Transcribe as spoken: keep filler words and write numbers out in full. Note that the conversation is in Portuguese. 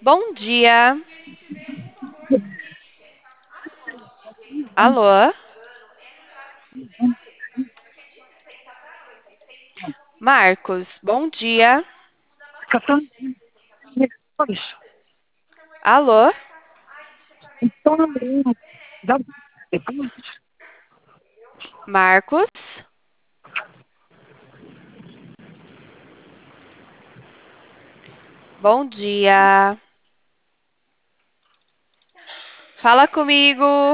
Bom dia. Alô? Marcos, bom dia. Catando depois. Alô? Então, dá depois. Marcos? Bom dia. Fala comigo.